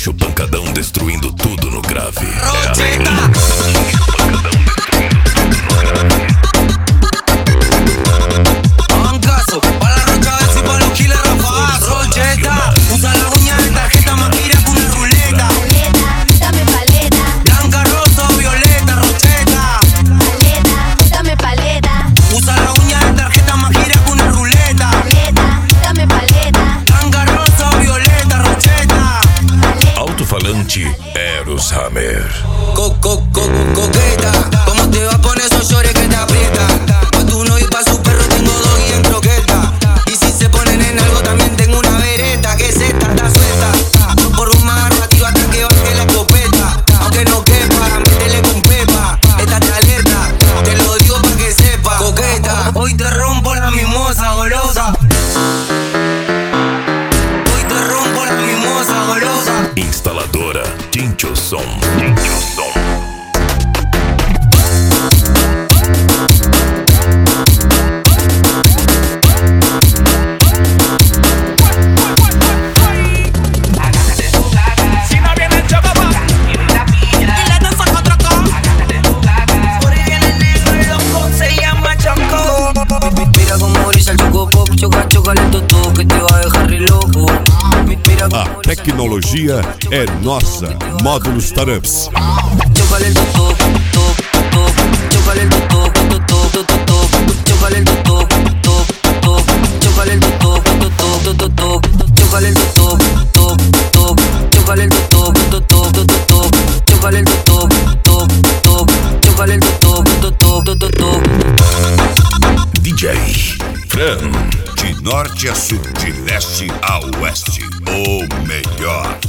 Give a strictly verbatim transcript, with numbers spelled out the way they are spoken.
Chincho Pancadão destruindo tudo no grave. Rosetta! Chincho Pancadão destruindo tudo no grave. Hagan caso, para la rocha a ver si pa' los killers rafagas. Rosetta, usa la uña de tarjeta más gira que una ruleta. Paleta, dame paleta. Blanca, rosa o violeta, Rosetta. Paleta, dame paleta. Usa la uña de tarjeta más gira que una ruleta. Paleta, dame paleta. Blanca, rosa o violeta, Rosetta. Alto-falante Eros Hammer. Co, co, co, coqueta, ¿cómo te va con esos shorts que te aprietan? Pa' tu novio y pa' su perro tengo dos y en croqueta. Y si se ponen en algo también tengo una vereta. Que es esta, está suelta. No por un marro activa hasta que baje la escopeta. Aunque no quepa, métele con pepa. Esta te alerta, te lo digo pa' que sepa. Coqueta, hoy te rompo la mimosa golosa. Hoy te rompo la mimosa golosa. Instaladora Chincho Som. Chincho Som. Mira como brilla el choco pop, choca, choca lento todo que te va a dejar re loco. Mira A tecnologia é nossa. Módulos Startups. choca lento todo, todo, todo, choca lento todo, todo, todo, todo, choca lento todo, todo, todo, choca lento todo, todo, todo, todo, choca lento todo, todo, todo, choca lento todo, todo, todo, todo, choca lento todo, todo, todo, choca lento todo, todo, todo, todo. D J Fran. De norte a sul, de leste a oeste. O melhor.